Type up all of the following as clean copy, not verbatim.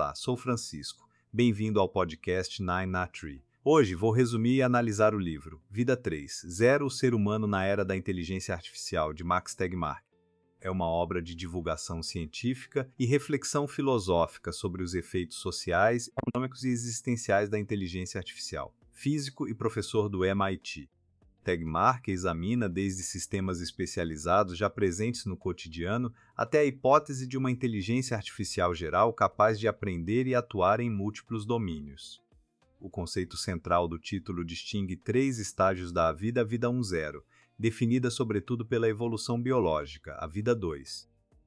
Olá, sou Francisco. Bem-vindo ao podcast Nine na Tree. Hoje vou resumir e analisar o livro Vida 3, Zero, o Ser Humano na Era da Inteligência Artificial, de Max Tegmark. É uma obra de divulgação científica e reflexão filosófica sobre os efeitos sociais, econômicos e existenciais da inteligência artificial. Físico e professor do MIT. Tegmark examina desde sistemas especializados já presentes no cotidiano até a hipótese de uma inteligência artificial geral capaz de aprender e atuar em múltiplos domínios. O conceito central do título distingue três estágios da vida: a vida 1.0, definida sobretudo pela evolução biológica, a vida 2.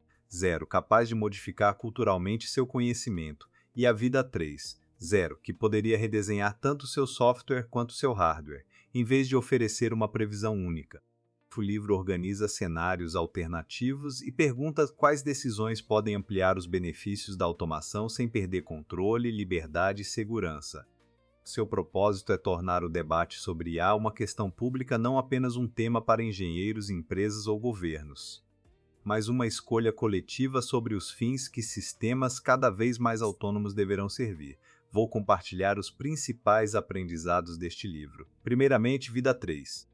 0, capaz de modificar culturalmente seu conhecimento, e a vida 3. 0, que poderia redesenhar tanto seu software quanto seu hardware, em vez de oferecer uma previsão única. O livro organiza cenários alternativos e pergunta quais decisões podem ampliar os benefícios da automação sem perder controle, liberdade e segurança. Seu propósito é tornar o debate sobre IA uma questão pública, não apenas um tema para engenheiros, empresas ou governos, mas uma escolha coletiva sobre os fins que sistemas cada vez mais autônomos deverão servir. Vou compartilhar os principais aprendizados deste livro. Primeiramente, vida 3.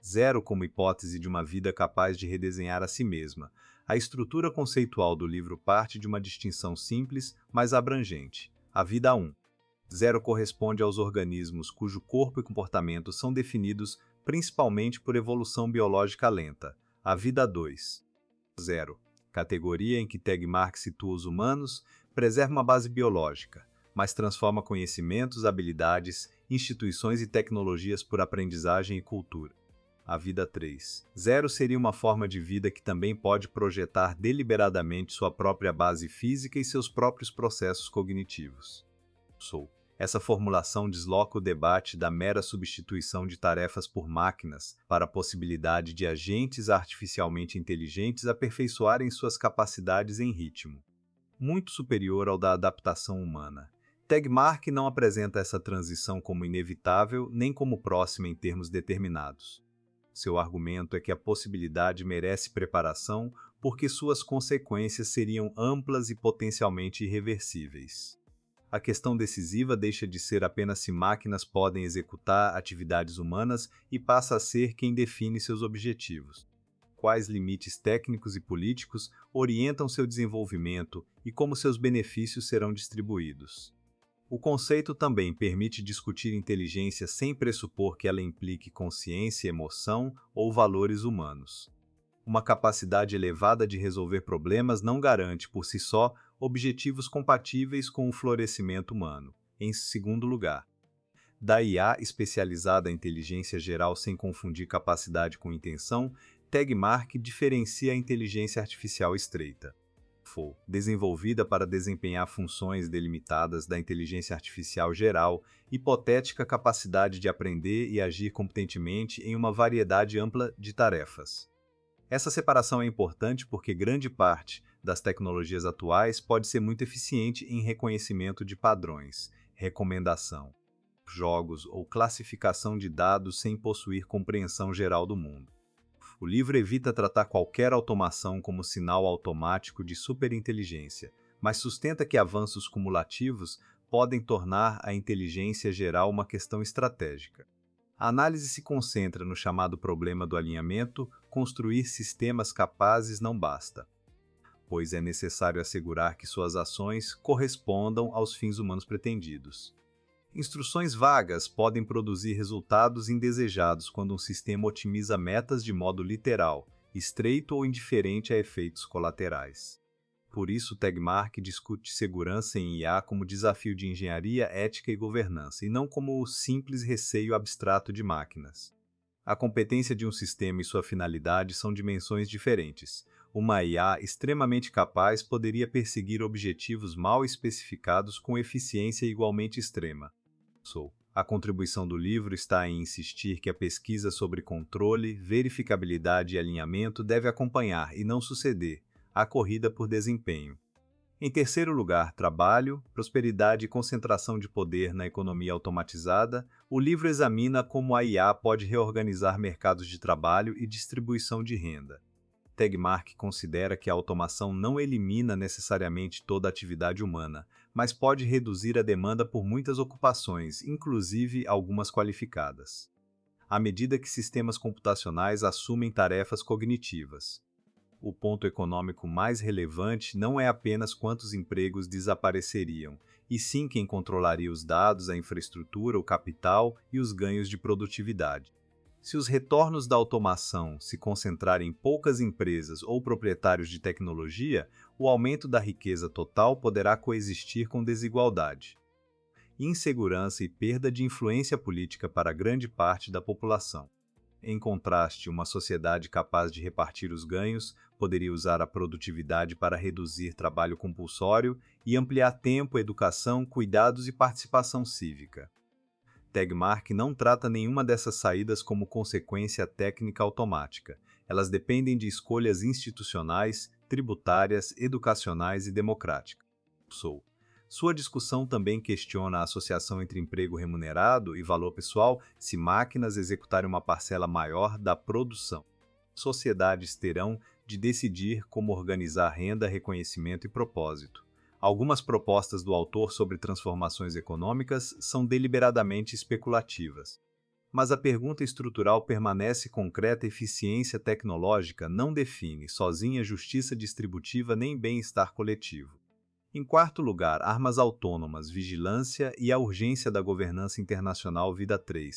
0 como hipótese de uma vida capaz de redesenhar a si mesma. A estrutura conceitual do livro parte de uma distinção simples, mas abrangente. A vida 1. 0 corresponde aos organismos cujo corpo e comportamento são definidos principalmente por evolução biológica lenta. A vida 2. 0. Categoria em que Tegmark situa os humanos, preserva uma base biológica, mas transforma conhecimentos, habilidades, instituições e tecnologias por aprendizagem e cultura. A vida 3. 0 seria uma forma de vida que também pode projetar deliberadamente sua própria base física e seus próprios processos cognitivos. Essa formulação desloca o debate da mera substituição de tarefas por máquinas para a possibilidade de agentes artificialmente inteligentes aperfeiçoarem suas capacidades em ritmo muito superior ao da adaptação humana. Tegmark não apresenta essa transição como inevitável nem como próxima em termos determinados. Seu argumento é que a possibilidade merece preparação porque suas consequências seriam amplas e potencialmente irreversíveis. A questão decisiva deixa de ser apenas se máquinas podem executar atividades humanas e passa a ser quem define seus objetivos. Quais limites técnicos e políticos orientam seu desenvolvimento e como seus benefícios serão distribuídos. O conceito também permite discutir inteligência sem pressupor que ela implique consciência, emoção ou valores humanos. Uma capacidade elevada de resolver problemas não garante, por si só, objetivos compatíveis com o florescimento humano. Em segundo lugar, da IA especializada em inteligência geral sem confundir capacidade com intenção, Tegmark diferencia a inteligência artificial estreita, desenvolvida para desempenhar funções delimitadas, da inteligência artificial geral, hipotética capacidade de aprender e agir competentemente em uma variedade ampla de tarefas. Essa separação é importante porque grande parte das tecnologias atuais pode ser muito eficiente em reconhecimento de padrões, recomendação, jogos ou classificação de dados sem possuir compreensão geral do mundo. O livro evita tratar qualquer automação como sinal automático de superinteligência, mas sustenta que avanços cumulativos podem tornar a inteligência geral uma questão estratégica. A análise se concentra no chamado problema do alinhamento. Construir sistemas capazes não basta, pois é necessário assegurar que suas ações correspondam aos fins humanos pretendidos. Instruções vagas podem produzir resultados indesejados quando um sistema otimiza metas de modo literal, estreito ou indiferente a efeitos colaterais. Por isso, Tegmark discute segurança em IA como desafio de engenharia, ética e governança, e não como o simples receio abstrato de máquinas. A competência de um sistema e sua finalidade são dimensões diferentes. Uma IA extremamente capaz poderia perseguir objetivos mal especificados com eficiência igualmente extrema. A contribuição do livro está em insistir que a pesquisa sobre controle, verificabilidade e alinhamento deve acompanhar, e não suceder, a corrida por desempenho. Em terceiro lugar, trabalho, prosperidade e concentração de poder na economia automatizada. O livro examina como a IA pode reorganizar mercados de trabalho e distribuição de renda. Tegmark considera que a automação não elimina necessariamente toda a atividade humana, mas pode reduzir a demanda por muitas ocupações, inclusive algumas qualificadas, à medida que sistemas computacionais assumem tarefas cognitivas. O ponto econômico mais relevante não é apenas quantos empregos desapareceriam, e sim quem controlaria os dados, a infraestrutura, o capital e os ganhos de produtividade. Se os retornos da automação se concentrarem em poucas empresas ou proprietários de tecnologia, o aumento da riqueza total poderá coexistir com desigualdade, insegurança e perda de influência política para grande parte da população. Em contraste, uma sociedade capaz de repartir os ganhos poderia usar a produtividade para reduzir trabalho compulsório e ampliar tempo, educação, cuidados e participação cívica. Tegmark não trata nenhuma dessas saídas como consequência técnica automática. Elas dependem de escolhas institucionais, tributárias, educacionais e democráticas. Sua discussão também questiona a associação entre emprego remunerado e valor pessoal se máquinas executarem uma parcela maior da produção. Sociedades terão de decidir como organizar renda, reconhecimento e propósito. Algumas propostas do autor sobre transformações econômicas são deliberadamente especulativas. Mas a pergunta estrutural permanece concreta: eficiência tecnológica não define sozinha justiça distributiva nem bem-estar coletivo. Em quarto lugar, armas autônomas, vigilância e a urgência da governança internacional. Vida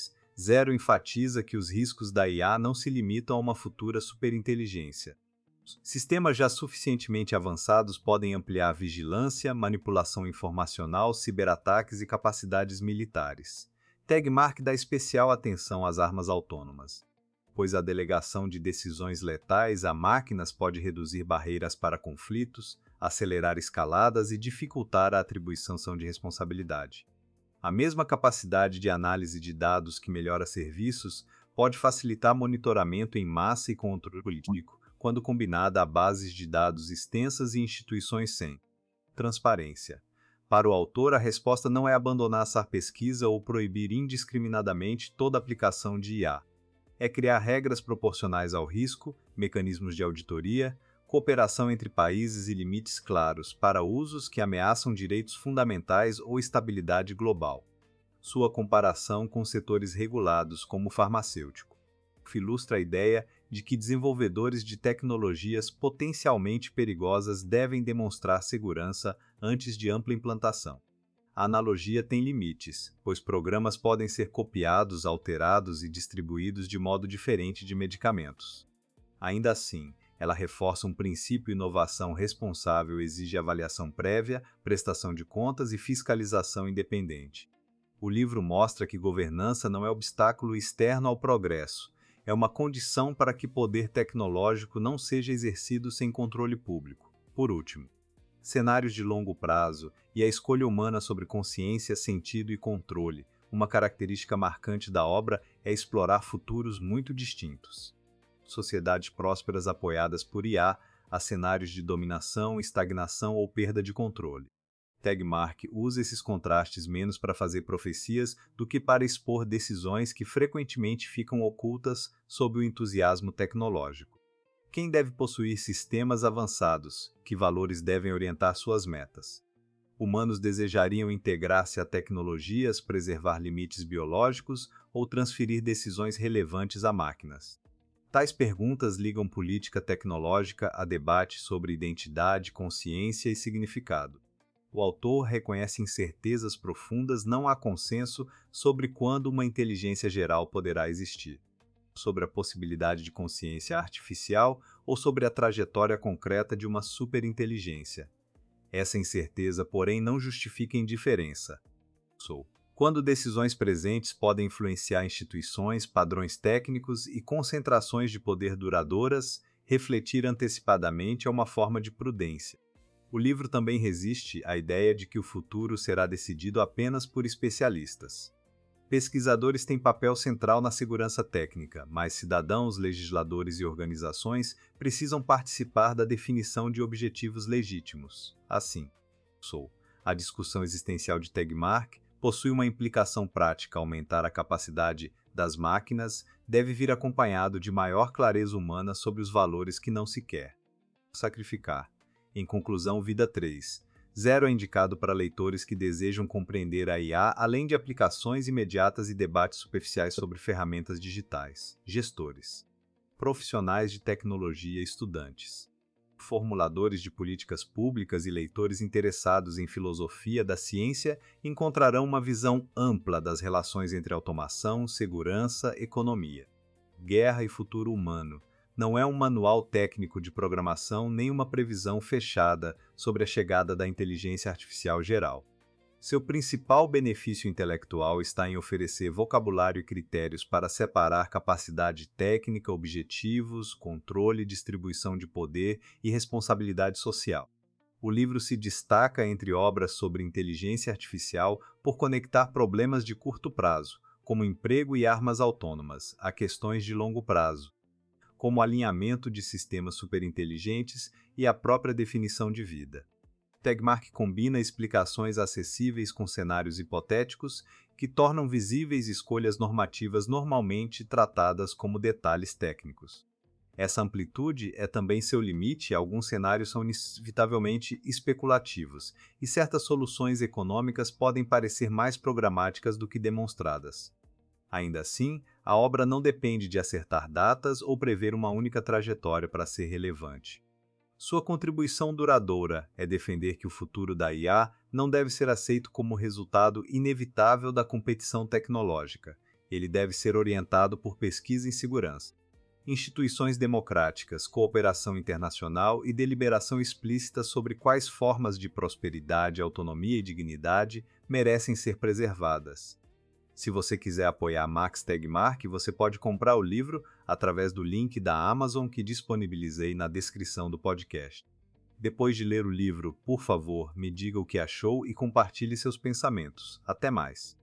3.0 enfatiza que os riscos da IA não se limitam a uma futura superinteligência. Sistemas já suficientemente avançados podem ampliar vigilância, manipulação informacional, ciberataques e capacidades militares. Tegmark dá especial atenção às armas autônomas, pois a delegação de decisões letais a máquinas pode reduzir barreiras para conflitos, acelerar escaladas e dificultar a atribuição de responsabilidade. A mesma capacidade de análise de dados que melhora serviços pode facilitar monitoramento em massa e controle político, quando combinada a bases de dados extensas e instituições sem transparência. Para o autor, a resposta não é abandonar a pesquisa ou proibir indiscriminadamente toda aplicação de IA. É criar regras proporcionais ao risco, mecanismos de auditoria, cooperação entre países e limites claros para usos que ameaçam direitos fundamentais ou estabilidade global. Sua comparação com setores regulados, como o farmacêutico, ilustra a ideia de que desenvolvedores de tecnologias potencialmente perigosas devem demonstrar segurança antes de ampla implantação. A analogia tem limites, pois programas podem ser copiados, alterados e distribuídos de modo diferente de medicamentos. Ainda assim, ela reforça um princípio: inovação responsável exige avaliação prévia, prestação de contas e fiscalização independente. O livro mostra que governança não é obstáculo externo ao progresso, é uma condição para que poder tecnológico não seja exercido sem controle público. Por último, cenários de longo prazo e a escolha humana sobre consciência, sentido e controle. Uma característica marcante da obra é explorar futuros muito distintos. Sociedades prósperas apoiadas por IA, a cenários de dominação, estagnação ou perda de controle. Tegmark usa esses contrastes menos para fazer profecias do que para expor decisões que frequentemente ficam ocultas sob o entusiasmo tecnológico. Quem deve possuir sistemas avançados? Que valores devem orientar suas metas? Humanos desejariam integrar-se a tecnologias, preservar limites biológicos ou transferir decisões relevantes a máquinas? Tais perguntas ligam política tecnológica a debate sobre identidade, consciência e significado. O autor reconhece incertezas profundas, não há consenso sobre quando uma inteligência geral poderá existir, sobre a possibilidade de consciência artificial ou sobre a trajetória concreta de uma superinteligência. Essa incerteza, porém, não justifica indiferença. Quando decisões presentes podem influenciar instituições, padrões técnicos e concentrações de poder duradouras, refletir antecipadamente é uma forma de prudência. O livro também resiste à ideia de que o futuro será decidido apenas por especialistas. Pesquisadores têm papel central na segurança técnica, mas cidadãos, legisladores e organizações precisam participar da definição de objetivos legítimos. Assim, a discussão existencial de Tegmark possui uma implicação prática: aumentar a capacidade das máquinas deve vir acompanhado de maior clareza humana sobre os valores que não se quer sacrificar. Em conclusão, Vida 3. Zero é indicado para leitores que desejam compreender a IA, além de aplicações imediatas e debates superficiais sobre ferramentas digitais. Gestores, profissionais de tecnologia e estudantes, formuladores de políticas públicas e leitores interessados em filosofia da ciência encontrarão uma visão ampla das relações entre automação, segurança, economia, guerra e futuro humano. Não é um manual técnico de programação nem uma previsão fechada sobre a chegada da inteligência artificial geral. Seu principal benefício intelectual está em oferecer vocabulário e critérios para separar capacidade técnica, objetivos, controle, distribuição de poder e responsabilidade social. O livro se destaca entre obras sobre inteligência artificial por conectar problemas de curto prazo, como emprego e armas autônomas, a questões de longo prazo, como alinhamento de sistemas superinteligentes e a própria definição de vida. Tegmark combina explicações acessíveis com cenários hipotéticos que tornam visíveis escolhas normativas normalmente tratadas como detalhes técnicos. Essa amplitude é também seu limite, alguns cenários são inevitavelmente especulativos, e certas soluções econômicas podem parecer mais programáticas do que demonstradas. Ainda assim, a obra não depende de acertar datas ou prever uma única trajetória para ser relevante. Sua contribuição duradoura é defender que o futuro da IA não deve ser aceito como resultado inevitável da competição tecnológica. Ele deve ser orientado por pesquisa em segurança, instituições democráticas, cooperação internacional e deliberação explícita sobre quais formas de prosperidade, autonomia e dignidade merecem ser preservadas. Se você quiser apoiar Max Tegmark, você pode comprar o livro através do link da Amazon que disponibilizei na descrição do podcast. Depois de ler o livro, por favor, me diga o que achou e compartilhe seus pensamentos. Até mais!